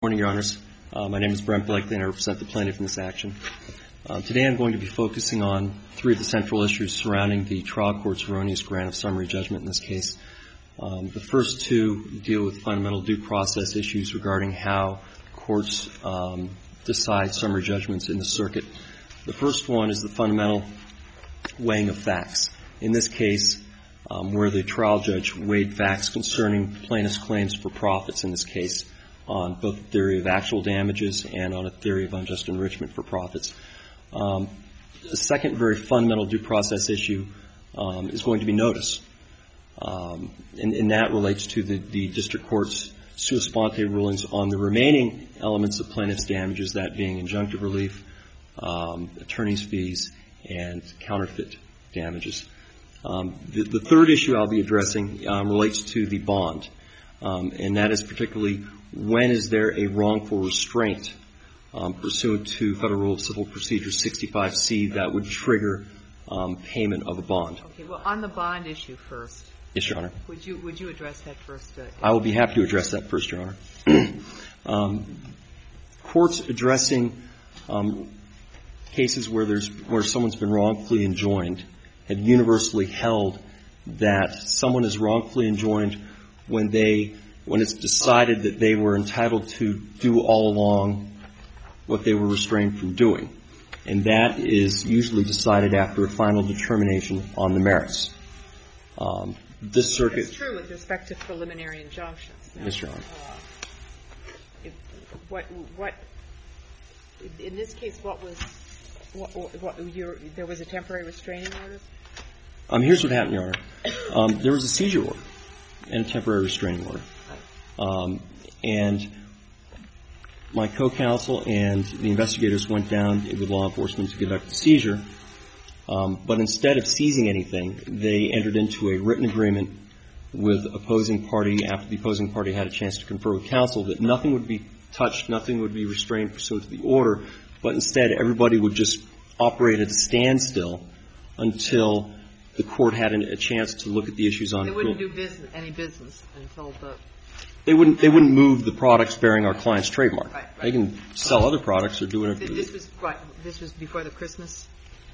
Morning, Your Honors. My name is Brent Blakely, and I represent the plaintiff in this action. Today I'm going to be focusing on three of the central issues surrounding the trial court's erroneous grant of summary judgment in this case. The first two deal with fundamental due process issues regarding how courts decide summary judgments in the circuit. The first one is the fundamental weighing of facts. In this case, where the trial judge weighed facts concerning plaintiff's claims for profits in this case, on both the theory of actual damages and on a theory of unjust enrichment for profits. The second very fundamental due process issue is going to be notice. And that relates to the district court's sua sponte rulings on the remaining elements of plaintiff's damages, that being injunctive relief, attorney's fees, and counterfeit damages. The third issue I'll be addressing relates to the bond, and that is particularly when is there a wrongful restraint pursuant to Federal Rule of Civil Procedure 65C that would trigger payment of a bond. Okay. Well, on the bond issue first. Yes, Your Honor. Would you address that first? I will be happy to address that first, Your Honor. Courts addressing cases where someone's been wrongfully enjoined have universally held that someone is wrongfully enjoined when it's decided that they were entitled to do all along what they were restrained from doing. And that is usually decided after a final determination on the merits. This circuit... It's true with respect to preliminary injunctions. Yes, Your Honor. In this case, there was a temporary restraining order? Here's what happened, Your Honor. There was a seizure order and a temporary restraining order. And my co-counsel and the investigators went down with law enforcement to conduct the seizure. But instead of seizing anything, they entered into a written agreement with opposing party after the opposing party had a chance to confer with counsel that nothing would be touched, nothing would be restrained pursuant to the order, but instead everybody would just operate at a standstill until the court had a chance to look at the issues on the They wouldn't do any business until the... They wouldn't move the products bearing our client's trademark. Right. They can sell other products or do whatever. This was before the Christmas?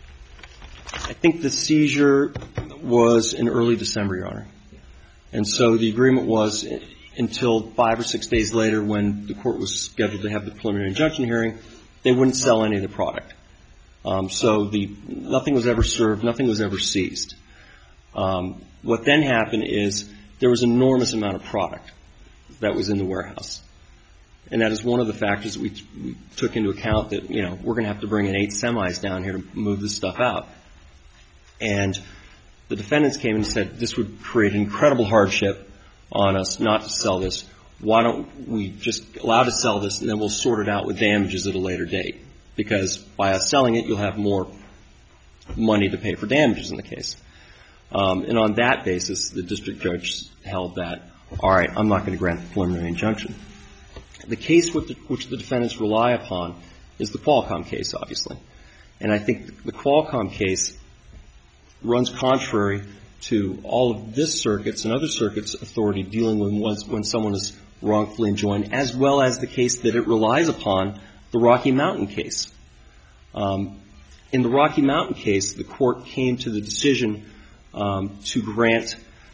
I think the seizure was in early December, Your Honor. And so the agreement was until 5 or 6 days later, when the court was scheduled to have the preliminary injunction hearing, they wouldn't sell any of the product. So nothing was ever served, nothing was ever seized. What then happened is there was an enormous amount of product that was in the warehouse. And that is one of the factors that we took into account, that, we're going to have to bring in 8 semis down here to move this stuff out. And the defendants came and said this would create incredible hardship on us not to sell this. Why don't we just allow to sell this, and then we'll sort it out with damages at a later date? Because by us selling it, you'll have more money to pay for damages in the case. And on that basis, the district judge held that, all right, I'm not going to grant the preliminary injunction. The case which the defendants rely upon is the Qualcomm case, obviously. And I think the Qualcomm case runs contrary to all of this circuit's and other circuits' authority dealing with when someone is wrongfully enjoined, as well as the case that it relies upon, the Rocky Mountain case. In the Rocky Mountain case, the court came to the decision to grant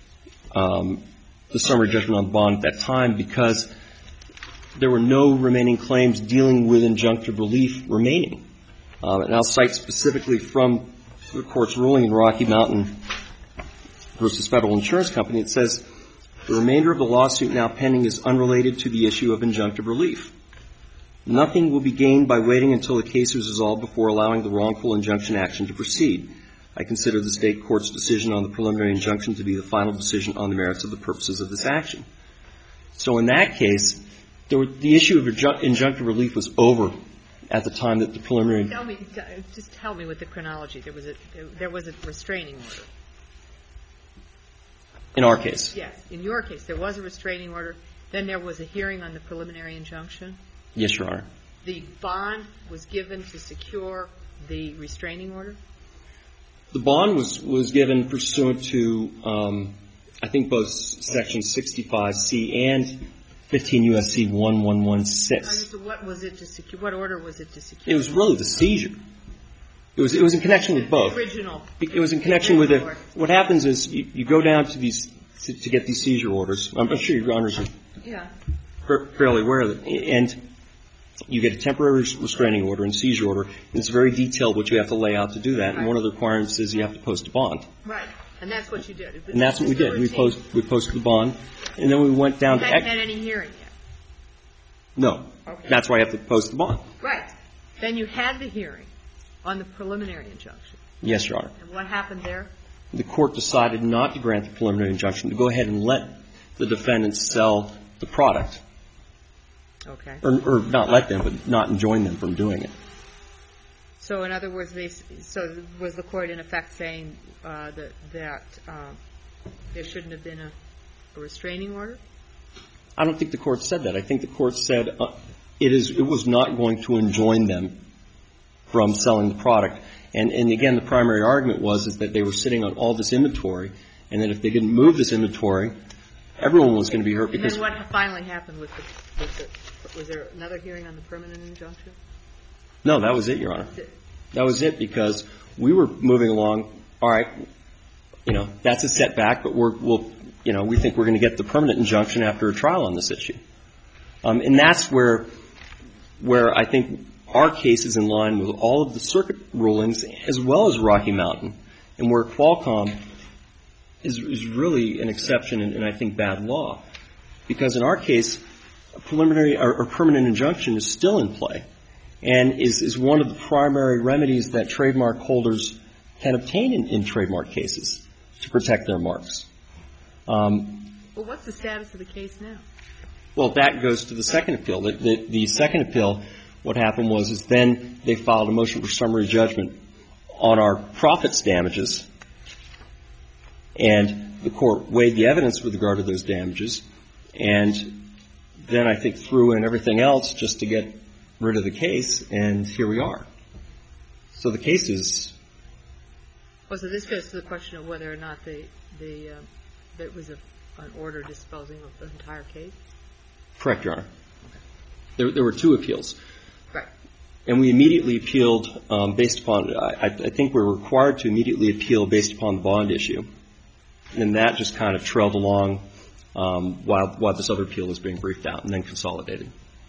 the summary judgment on the bond at that time because there were no remaining claims dealing with injunctive relief remaining. And I'll cite specifically from the court's ruling in Rocky Mountain versus Federal Insurance Company. It says, the remainder of the lawsuit now pending is unrelated to the issue of injunctive relief. Nothing will be gained by waiting until the case is resolved before allowing the wrongful injunction action to proceed. I consider the state court's decision on the preliminary injunction to be the final decision on the merits of the purposes of this action. So in that case, the issue of injunctive relief was over at the time that the preliminary... Just tell me with the chronology. There was a restraining order. In our case. Yes. In your case, there was a restraining order. Then there was a hearing on the preliminary injunction. Yes, Your Honor. The bond was given to secure the restraining order? The bond was given pursuant to, I think, both Section 65C and 15 U.S.C. 1116. So what was it to secure? What order was it to secure? It was really the seizure. It was in connection with both. The original. It was in connection with it. What happens is you go down to these to get these seizure orders. I'm sure your honors are fairly aware of it. And you get a temporary restraining order and seizure order. And it's very detailed what you have to lay out to do that. Right. And one of the requirements is you have to post a bond. Right. And that's what you did. And that's what we did. We posted the bond. And then we went down to... You hadn't had any hearing yet? No. Okay. That's why you have to post the bond. Right. Then you had the hearing on the preliminary injunction. Yes, Your Honor. And what happened there? The court decided not to grant the preliminary injunction, to go ahead and let the defendants sell the product. Okay. Or not let them, but not enjoin them from doing it. So in other words, so was the court in effect saying that there shouldn't have been a restraining order? I don't think the court said that. I think the court said it was not going to enjoin them from selling the product. And again, the primary argument is that they were sitting on all this inventory, and that if they didn't move this inventory, everyone was going to be hurt. And then what finally happened with was there another hearing on the permanent injunction? No, that was it, Your Honor. That was it, because we were moving along. All right, that's a setback, but we think we're going to get the permanent injunction after a trial on this issue. And that's where I think our case is in line with all of the circuit rulings, as well as Rocky Mountain, and where Qualcomm is really an exception and I think bad law. Because in our case, a preliminary or permanent injunction is still in play and is one of the primary remedies that trademark holders can obtain in trademark cases to protect their marks. Well, what's the status of the case now? Well, that goes to the second appeal. The second appeal, what happened is then they filed a motion for summary judgment on our profits damages, and the court weighed the evidence with regard to those damages, and then I think threw in everything else just to get rid of the case, and here we are. So the case is... Well, so this goes to the question of whether or not there was an order disposing of the entire case? Correct, Your Honor. There were two appeals. Right. And we immediately appealed based upon, I think we're required to immediately appeal based upon the bond issue. And that just kind of trailed along while this other appeal was being briefed out and then consolidated.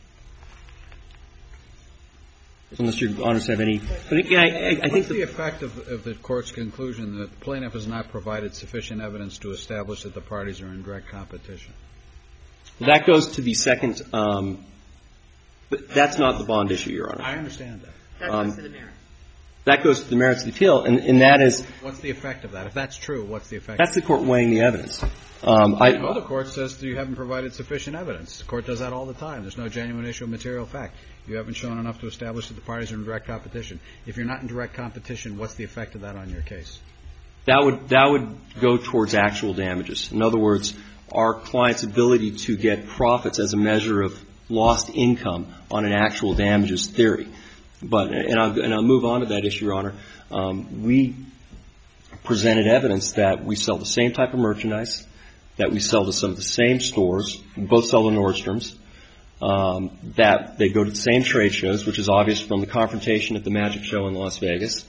Unless Your Honors have any... I think the effect of the Court's conclusion that the plaintiff has not provided sufficient evidence to establish that the parties are in direct competition? That goes to the second... But that's not the bond issue, Your Honor. I understand that. That goes to the merits. That goes to the merits of the appeal, and that is... What's the effect of that? If that's true, what's the effect? That's the Court weighing the evidence. The Court says that you haven't provided sufficient evidence. The Court does that all the time. There's no genuine issue of material fact. You haven't shown enough to establish that the parties are in direct competition. If you're not in direct competition, what's the effect of that on your case? That would go towards actual damages. In other words, our client's ability to get profits as a measure of lost income on an actual damages theory. And I'll move on to that issue, Your Honor. We presented evidence that we sell the same type of merchandise, that we sell to some of the same stores, we both sell to Nordstrom's, that they go to the same trade shows, which is obvious from the confrontation at the Magic Show in Las Vegas,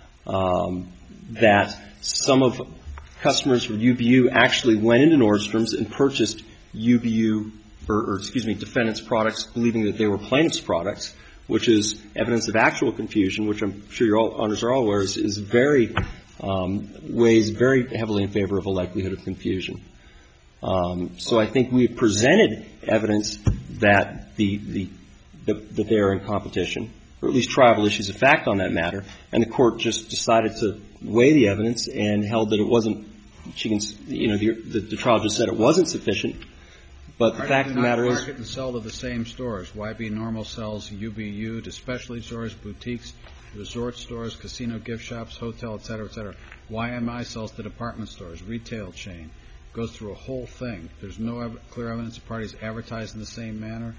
that some of customers from UBU actually went into Nordstrom's and purchased UBU, defendants' products, believing that they were plaintiffs' products, which is evidence of actual confusion, which I'm sure your honors are all aware is very, weighs very heavily in favor of a likelihood of confusion. So I think we presented evidence that that they are in competition, or at least tribal issues of fact on that matter, and the Court just decided to weigh the evidence and held that it wasn't, the trial just said it wasn't sufficient. But the fact of the matter is... Market and sell to the same stores. YB Normal sells UBU to specialty stores, boutiques, resort stores, casino gift shops, hotel, et cetera, et cetera. YMI sells to department stores, retail chain. Goes through a whole thing. There's no clear evidence of parties advertised in the same manner.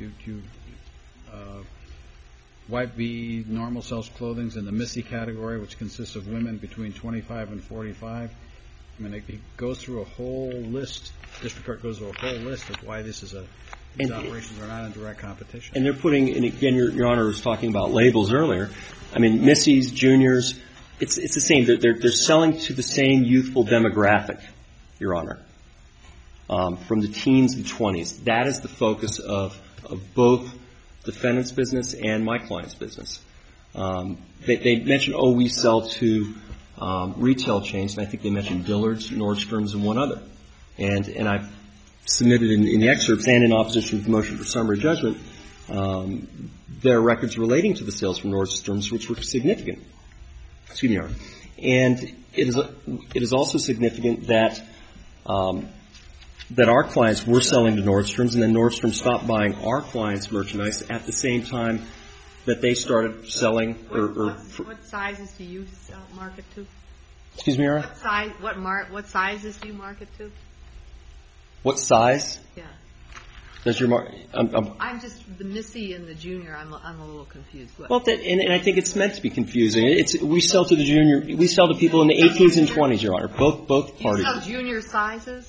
YB Normal sells clothing in the Missy category, which consists of women between 25 and 45. I mean, it goes through a whole list. District Court goes through a whole list of why this is a These operations are not in direct competition. And they're putting, and again, Your Honor was talking about labels earlier. I mean, Missies, Juniors, it's the same. They're selling to the same youthful demographic, Your Honor, from the teens and 20s. That is the focus of both defendant's business and my client's business. They mentioned, we sell to retail chains, and I think they mentioned Dillard's, Nordstrom's, and one other. And I've submitted in the excerpts and in opposition to the motion for summary judgment, there are records relating to the sales from Nordstrom's which were significant. Excuse me, Your Honor. And it is also significant that our clients were selling to Nordstrom's, and then Nordstrom stopped buying our clients' merchandise at the same time that they started selling. What sizes do you market to? Excuse me, Your Honor? What sizes do you market to? What size? Yeah. Does your I'm just the Missy and the Junior. I'm a little confused. Well, and I think it's meant to be confusing. We sell to the Junior. We sell to people in the 18s and 20s, Your Honor. Both parties. You sell Junior sizes?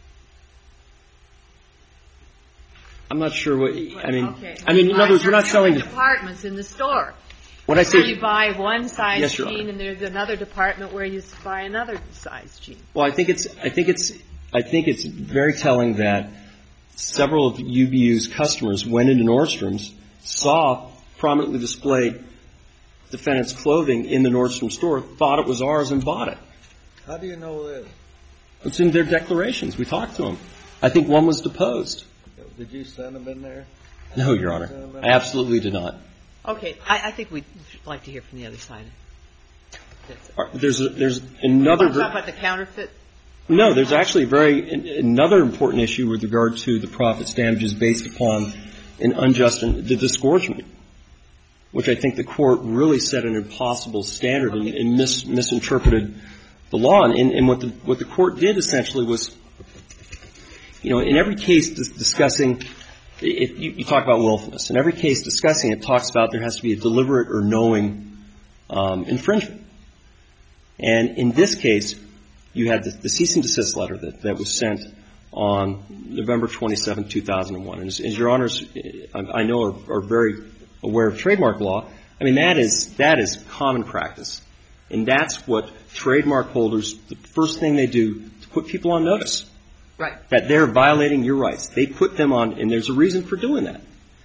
I'm not sure what. I mean, okay. In other words, we're not selling to departments in the store. What I say, you buy one size yes, Your jean, Honor. and there's another department where you buy another size jean. Well, I think it's very telling that several of UBU's customers went into Nordstrom's, saw prominently displayed defendant's clothing in the Nordstrom store, thought it was ours, and bought it. How do you know this? It's in their declarations. We talked to them. I think one was deposed. Did you send them in there? No, Your Honor. I absolutely did not. Okay. I think we'd like to hear from the other side. There's another. Want to talk about the counterfeit? No, there's actually another important issue with regard to the profits damages based upon an unjust the disgorgement, which I think the court really set an impossible standard and misinterpreted the law. And what the court did essentially was, in every case discussing, you talk about willfulness. In every case discussing it talks about there has to be a deliberate or knowing infringement. And in this case, you had the cease and desist letter that was sent on November 27, 2001. And as Your Honors, I know, are very aware of trademark law, I mean, that is common practice. And that's what trademark holders, the first thing they do to put people on notice. Right. That they're violating your rights. They put them on, and there's a reason for doing that.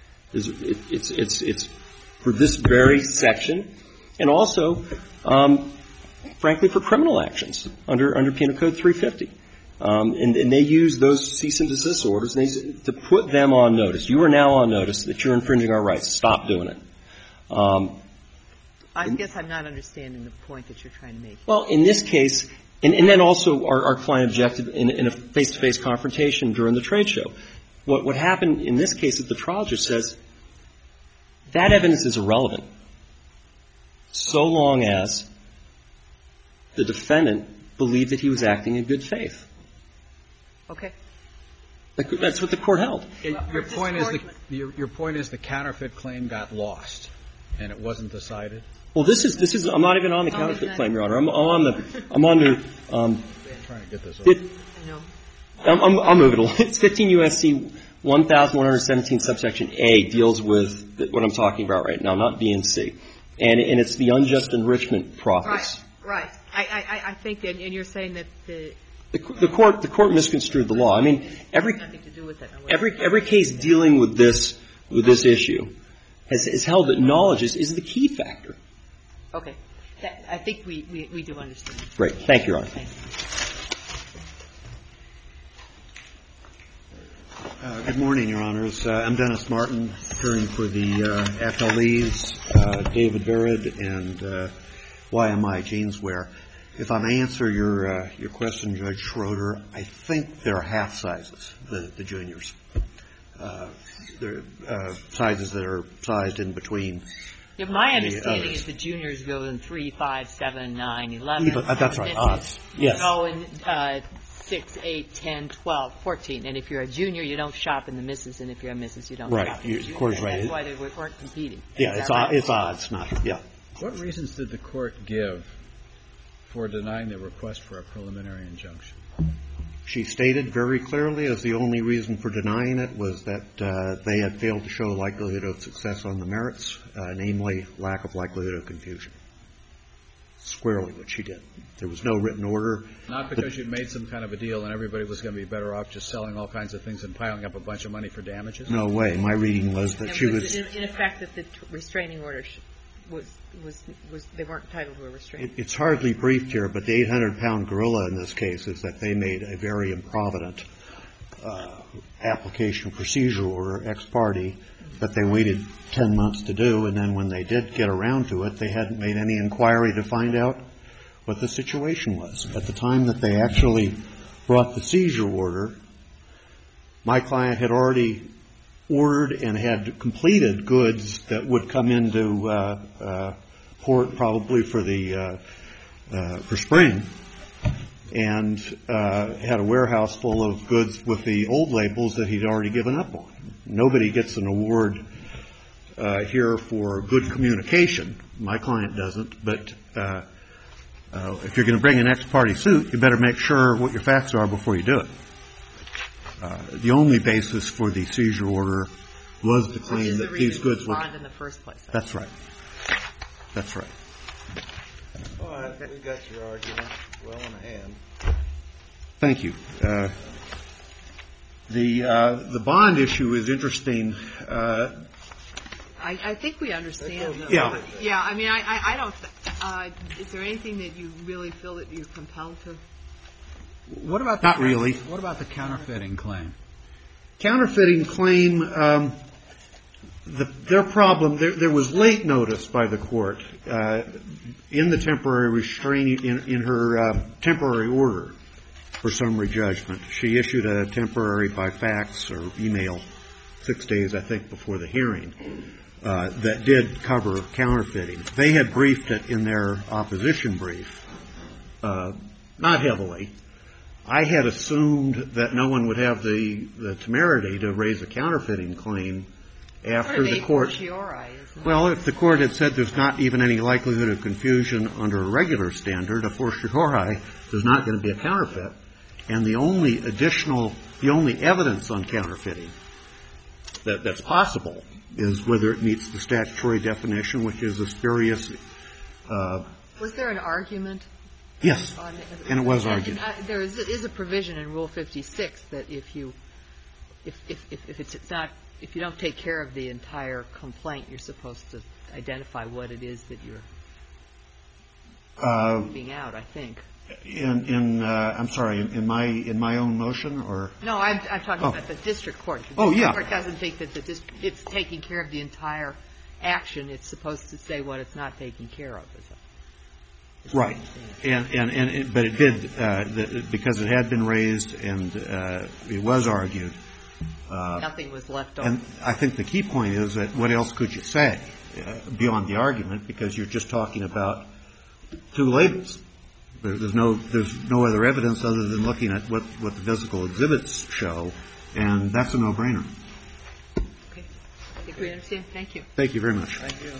It's for this very section, and also, frankly, for criminal actions under Penal Code 350. And they use those cease and desist orders to put them on notice. You are now on notice that you're infringing our rights. Stop doing it. I guess I'm not understanding the point that you're trying to make. Well, in this case, and then also our client objected in a face-to-face confrontation during the trade show. What happened in this case is the trial judge says that evidence is irrelevant so long as the defendant believed that he was acting in good faith. Okay. That's what the court held. Your point is the counterfeit claim got lost and it wasn't decided? Well, this is I'm not even on the counterfeit claim, Your Honor. I'm under I'm trying to get this over. I'll move it along. It's 15 U.S.C. 1117 subsection A deals with what I'm talking about right now, not B and C. And it's the unjust enrichment profits. Right. I think that, and you're saying that the court misconstrued the law. I mean, every case dealing with this issue has held that knowledge is the key factor. Okay. I think we do understand. Great. Thank you, Your Honor. Thank you. Good morning, Your Honors. I'm Dennis Martin, appearing for the FLEs, David Verrid, and YMI Jeanswear. If I may answer your question, Judge Schroeder, I think there are half sizes, the juniors. There are sizes that are sized in between. Yeah, my understanding is the juniors go in 3, 5, 7, 9, 11. That's right, odds. Yes. Go in 6, 8, 10, 12, 14. And if you're a junior, you don't shop in the misses, and if you're a missus, you don't shop in the juniors. Of course, right. That's why they weren't competing. Yeah, it's odds, not, yeah. What reasons did the court give for denying the request for a preliminary injunction? She stated very clearly as the only reason for denying it was that they had failed to show likelihood of success on the merits, namely lack of likelihood of confusion. Squarely what she did. There was no written order. Not because you made some kind of a deal and everybody was going to be better off just selling all kinds of things and piling up a bunch of money for damages? No way. My reading was that she was... In effect, that the restraining order was they weren't entitled to a restraining order. It's hardly briefed here, but the 800-pound gorilla in this case is that they made a very improvident application procedure order ex parte that they waited 10 months to do, and then when they did get around to it, they hadn't made any inquiry to find out what the situation was. At the time that they actually brought the seizure order, my client had already ordered and had completed goods that would come into port probably for spring, and had a warehouse full of goods with the old labels that he'd already given up on. Nobody gets an award here for good communication. My client doesn't, but if you're going to bring an ex parte suit, you better make sure what your facts are before you do it. The only basis for the seizure order was to claim that these goods were... bond in the first place. That's right. That's right. All right, we got your argument well in hand. Thank you. The bond issue is interesting. I think we understand. Yeah. Yeah. I mean, I don't. Is there anything that you really feel that you're compelled to? What about the Not really. What about the counterfeiting claim? Counterfeiting claim. Their problem. There was late notice by the court in the temporary restraining in her temporary order for summary judgment. She issued a temporary by fax or email 6 days, I think, before the hearing that did cover counterfeiting. They had briefed it in their opposition brief, not heavily. I had assumed that no one would have the temerity to raise a counterfeiting claim after the court. Well, if the court had said there's not even any likelihood of confusion under a regular standard, a fortiori, there's not going to be a counterfeit. And the only evidence on counterfeiting that's possible is whether it meets the statutory definition, which is a spurious. Was there an argument? Yes, and it was argued. There is a provision in Rule 56 that if you don't take care of the entire complaint, you're supposed to identify what it is that you're leaving out, I think. I'm sorry, in my own motion, or? No, I'm talking about the district court. The district court doesn't think that it's taking care of the entire action. It's supposed to say what it's not taking care of. Right. But it did, because it had been raised and it was argued. Nothing was left over. And I think the key point is that what else could you say beyond the argument, because you're just talking about two labels. There's no other evidence other than looking at what the physical exhibits show, and that's a no-brainer. Okay. I think we understand. Thank you. Thank you very much. Thank you.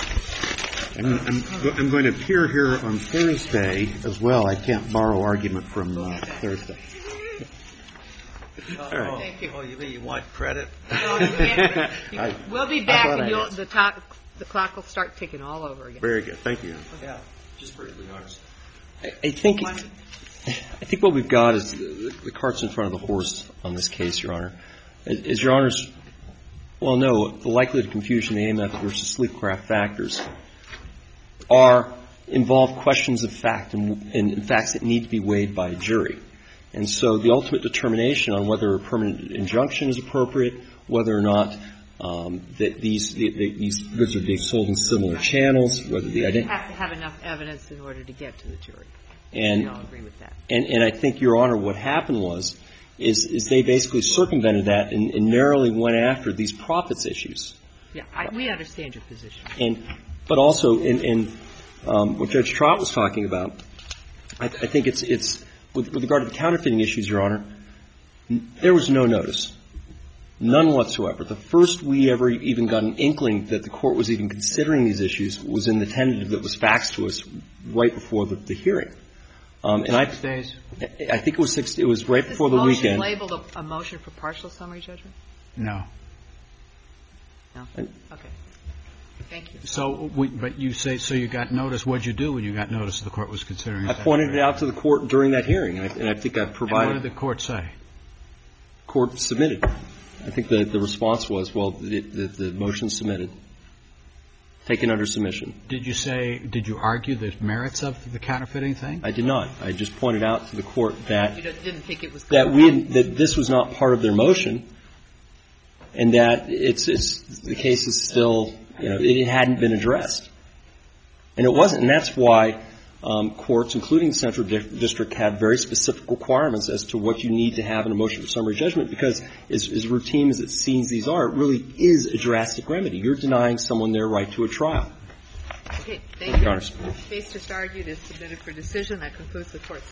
I'm going to appear here on Thursday as well. I can't borrow argument from Thursday. All right. Thank you. Oh, you want credit? No, you can't. We'll be back, and the clock will start ticking all over again. Very good. Thank you. Yeah. Just briefly, honest. I think what we've got is the cart's in front of the horse on this case, Your Honor. As Your Honors well know, the likelihood of confusion, the AMF versus Sleepcraft factors involve questions of fact and facts that need to be weighed by a jury. And so the ultimate determination on whether a permanent injunction is appropriate, whether or not that these goods are being sold in similar channels, whether the you have to have enough evidence in order to get to the jury. And we all agree with that. And I think, Your Honor, what happened is they basically circumvented that and narrowly went after these profits issues. Yeah, we understand your position. But also in what Judge Trott was talking about, I think it's with regard to the counterfeiting issues, Your Honor, there was no notice. None whatsoever. The first we ever even got an inkling that the court was even considering these issues was in the tentative that was faxed to us right before the hearing. And 6 days? I think it was 6. It was right before the weekend. Is this motion labeled a motion for partial summary judgment? No. No? Okay. Thank you. So, but you say, so you got notice. What did you do when you got notice the court was considering? I pointed it out to the court during that hearing, and I think I provided. And what did the court say? Court submitted. I think the response was, well, the motion submitted, taken under submission. Did you argue the merits of the counterfeiting thing? I did not. I just pointed out to the court that you didn't think it was that this was not part of their motion, and that the case is still, it hadn't been addressed, and it wasn't, and that's why courts, including the Central District, have very specific requirements as to what you need to have in a motion for summary judgment, because as routine as it seems these are, it really is a drastic remedy. You're denying someone their right to a trial. Okay. Thank you. Your Honor. The case just argued is submitted for decision. That concludes the court's